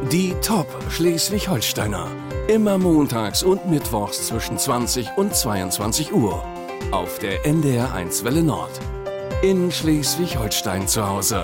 Die Top Schleswig-Holsteiner. Immer montags und mittwochs zwischen 20 und 22 Uhr. Auf der NDR1 Welle Nord. In Schleswig-Holstein zu Hause.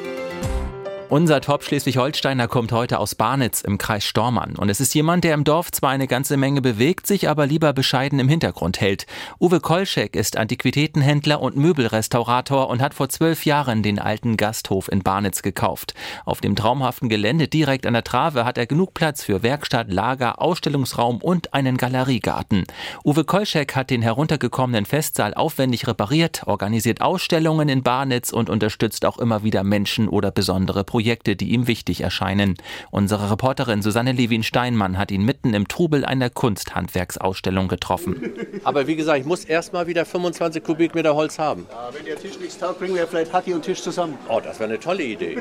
Unser Top Schleswig-Holsteiner kommt heute aus Barnitz im Kreis Stormarn. Und es ist jemand, der im Dorf zwar eine ganze Menge bewegt, sich aber lieber bescheiden im Hintergrund hält. Uwe Kolschek ist Antiquitätenhändler und Möbelrestaurator und hat vor 12 Jahren den alten Gasthof in Barnitz gekauft. Auf dem traumhaften Gelände direkt an der Trave hat er genug Platz für Werkstatt, Lager, Ausstellungsraum und einen Galeriegarten. Uwe Kolschek hat den heruntergekommenen Festsaal aufwendig repariert, organisiert Ausstellungen in Barnitz und unterstützt auch immer wieder Menschen oder besondere Projekte, die ihm wichtig erscheinen. Unsere Reporterin Susanne Lewin-Steinmann hat ihn mitten im Trubel einer Kunsthandwerksausstellung getroffen. Aber wie gesagt, ich muss erst mal wieder 25 Kubikmeter Holz haben. Ja, wenn der Tisch nichts taugt, bringen wir vielleicht Hatti und Tisch zusammen. Oh, das wäre eine tolle Idee.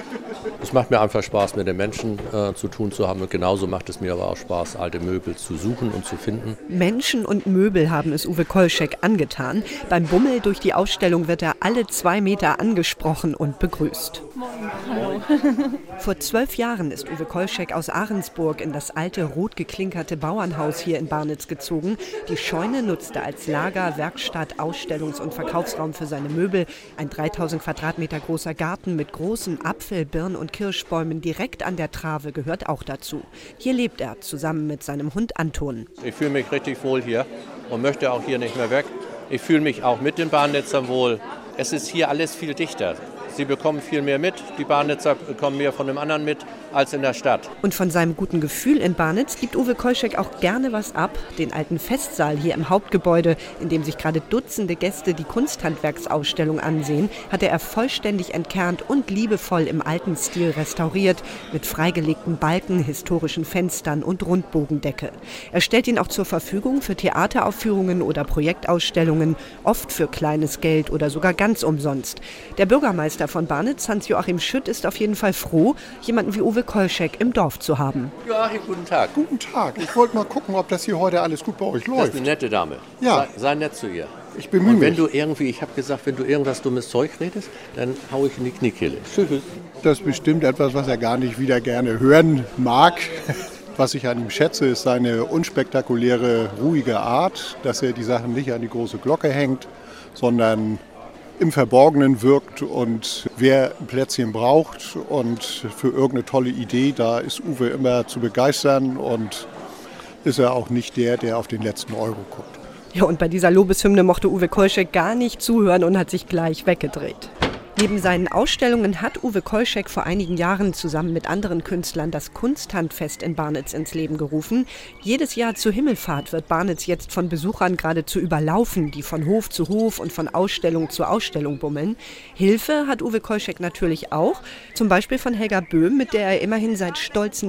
Es macht mir einfach Spaß, mit den Menschen zu tun zu haben. Und genauso macht es mir aber auch Spaß, alte Möbel zu suchen und zu finden. Menschen und Möbel haben es Uwe Kolschek angetan. Beim Bummel durch die Ausstellung wird er alle 2 Meter angesprochen und begrüßt. Hallo. Vor 12 Jahren ist Uwe Kolschek aus Ahrensburg in das alte, rot geklinkerte Bauernhaus hier in Barnitz gezogen. Die Scheune nutzte er als Lager, Werkstatt, Ausstellungs- und Verkaufsraum für seine Möbel. Ein 3000 Quadratmeter großer Garten mit großen Apfel-, Birn- und Kirschbäumen direkt an der Trave gehört auch dazu. Hier lebt er zusammen mit seinem Hund Anton. Ich fühle mich richtig wohl hier und möchte auch hier nicht mehr weg. Ich fühle mich auch mit den Barnitzern wohl. Es ist hier alles viel dichter. Sie bekommen viel mehr mit, die Barnitzer bekommen mehr von dem anderen mit als in der Stadt. Und von seinem guten Gefühl in Barnitz gibt Uwe Kolschek auch gerne was ab. Den alten Festsaal hier im Hauptgebäude, in dem sich gerade Dutzende Gäste die Kunsthandwerksausstellung ansehen, hatte er vollständig entkernt und liebevoll im alten Stil restauriert, mit freigelegten Balken, historischen Fenstern und Rundbogendecke. Er stellt ihn auch zur Verfügung für Theateraufführungen oder Projektausstellungen, oft für kleines Geld oder sogar ganz umsonst. Der Bürgermeister von Barnitz, Hans-Joachim Schütt, ist auf jeden Fall froh, jemanden wie Uwe Kolschek im Dorf zu haben. Joachim, guten Tag. Guten Tag. Ich wollte mal gucken, ob das hier heute alles gut bei euch läuft. Das ist eine nette Dame. Ja. Sei nett zu ihr. Ich bemühe Und wenn mich. du irgendwie, ich habe gesagt, wenn du irgendwas dummes Zeug redest, dann hau ich in die Kniekehle. Tschüss. Das ist bestimmt etwas, was er gar nicht wieder gerne hören mag. Was ich an ihm schätze, ist seine unspektakuläre, ruhige Art, dass er die Sachen nicht an die große Glocke hängt, sondern im Verborgenen wirkt, und wer ein Plätzchen braucht und für irgendeine tolle Idee, da ist Uwe immer zu begeistern, und ist er auch nicht der auf den letzten Euro guckt. Ja, und bei dieser Lobeshymne mochte Uwe Kolschek gar nicht zuhören und hat sich gleich weggedreht. Neben seinen Ausstellungen hat Uwe Kolschek vor einigen Jahren zusammen mit anderen Künstlern das Kunsthandfest in Barnitz ins Leben gerufen. Jedes Jahr zur Himmelfahrt wird Barnitz jetzt von Besuchern geradezu überlaufen, die von Hof zu Hof und von Ausstellung zu Ausstellung bummeln. Hilfe hat Uwe Kolschek natürlich auch, zum Beispiel von Helga Böhm, mit der er immerhin seit stolzen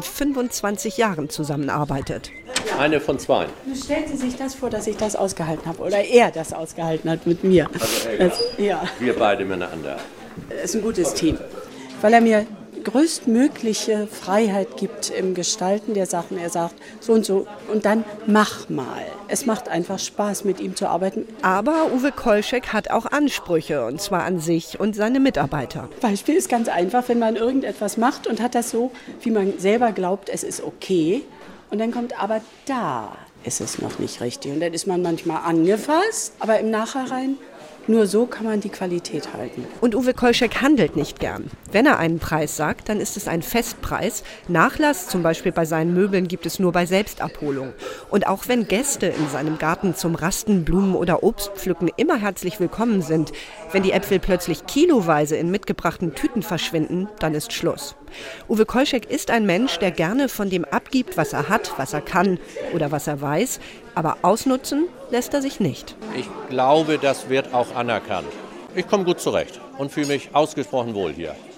25 Jahren zusammenarbeitet. Eine von 2. Nun stellt Sie sich das vor, dass ich das ausgehalten habe oder er das ausgehalten hat mit mir. Also Helga, Ja, wir beide miteinander. das ist ein gutes Team, weil er mir größtmögliche Freiheit gibt im Gestalten der Sachen. Er sagt so und dann mach mal. Es macht einfach Spaß, mit ihm zu arbeiten. Aber Uwe Kolschek hat auch Ansprüche, und zwar an sich und seine Mitarbeiter. Beispiel ist ganz einfach, wenn man irgendetwas macht und hat das so, wie man selber glaubt, es ist okay. Und dann kommt aber da ist es noch nicht richtig. Und dann ist man manchmal angefasst, aber im Nachhinein, nur so kann man die Qualität halten. Und Uwe Kolschek handelt nicht gern. Wenn er einen Preis sagt, dann ist es ein Festpreis. Nachlass, zum Beispiel bei seinen Möbeln, gibt es nur bei Selbstabholung. Und auch wenn Gäste in seinem Garten zum Rasten, Blumen oder Obstpflücken immer herzlich willkommen sind, wenn die Äpfel plötzlich kiloweise in mitgebrachten Tüten verschwinden, dann ist Schluss. Uwe Kolschek ist ein Mensch, der gerne von dem abgibt, was er hat, was er kann oder was er weiß. Aber ausnutzen lässt er sich nicht. Ich glaube, das wird auch anerkannt. Ich komme gut zurecht und fühle mich ausgesprochen wohl hier.